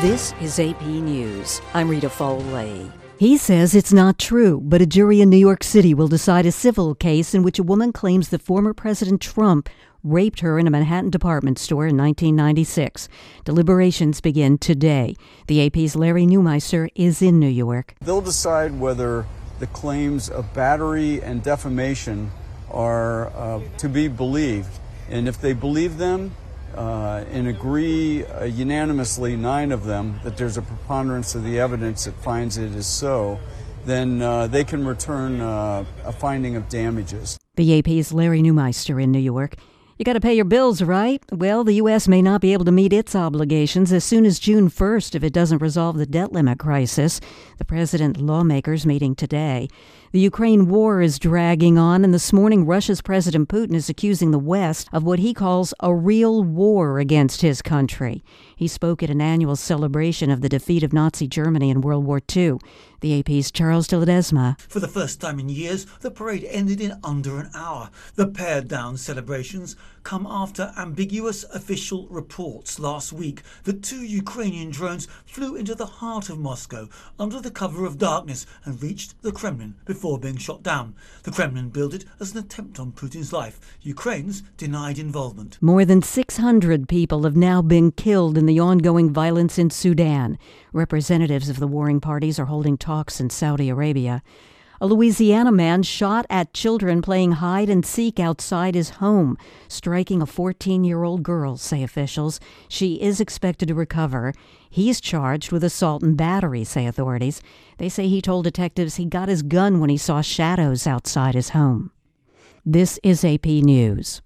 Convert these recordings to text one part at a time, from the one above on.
This is AP News. I'm Rita Foley. He says it's not true, but a jury in New York City will decide a civil case in which a woman claims that former President Trump raped her in a Manhattan department store in 1996. Deliberations begin today. The AP's Larry Neumeister is in New York. They'll decide whether the claims of battery and defamation are to be believed. And if they believe them and agree unanimously, 9 of them, that there's a preponderance of the evidence that finds it is so, then they can return a finding of damages. The AP's Larry Neumeister in New York. You got to pay your bills, right? Well, the U.S. may not be able to meet its obligations as soon as June 1st if it doesn't resolve the debt limit crisis. The president and lawmakers meeting today. The Ukraine war is dragging on, and this morning Russia's President Putin is accusing the West of what he calls a real war against his country. He spoke at an annual celebration of the defeat of Nazi Germany in World War II. The AP's Charles de Ledesma. For the first time in years, the parade ended in under an hour. The pared-down celebrations come after ambiguous official reports last week that 2 Ukrainian drones flew into the heart of Moscow under the cover of darkness and reached the Kremlin before being shot down. The Kremlin billed it as an attempt on Putin's life. Ukraine's denied involvement. More than 600 people have now been killed in the ongoing violence in Sudan. Representatives of the warring parties are holding talks in Saudi Arabia. A Louisiana man shot at children playing hide and seek outside his home, striking a 14-year-old girl, say officials. She is expected to recover. He's charged with assault and battery, say authorities. They say he told detectives he got his gun when he saw shadows outside his home. This is AP News.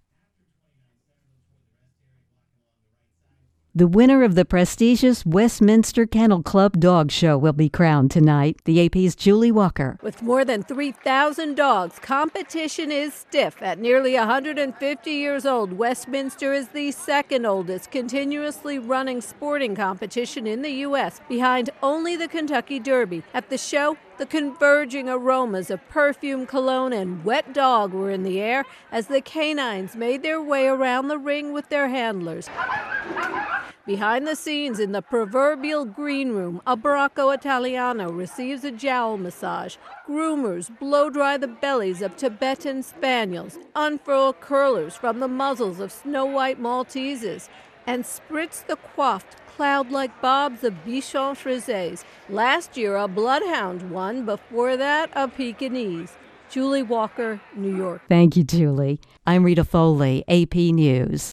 The winner of the prestigious Westminster Kennel Club Dog Show will be crowned tonight. The AP's Julie Walker. With more than 3,000 dogs, competition is stiff. At nearly 150 years old, Westminster is the second oldest continuously running sporting competition in the U.S., behind only the Kentucky Derby. At the show, the converging aromas of perfume, cologne, and wet dog were in the air as the canines made their way around the ring with their handlers. Behind the scenes in the proverbial green room, a Bracco Italiano receives a jowl massage. Groomers blow dry the bellies of Tibetan Spaniels, unfurl curlers from the muzzles of Snow White Malteses, and spritz the coiffed, cloud-like bobs of Bichon Frises. Last year, a bloodhound won. Before that, a Pekingese. Julie Walker, New York. Thank you, Julie. I'm Rita Foley, AP News.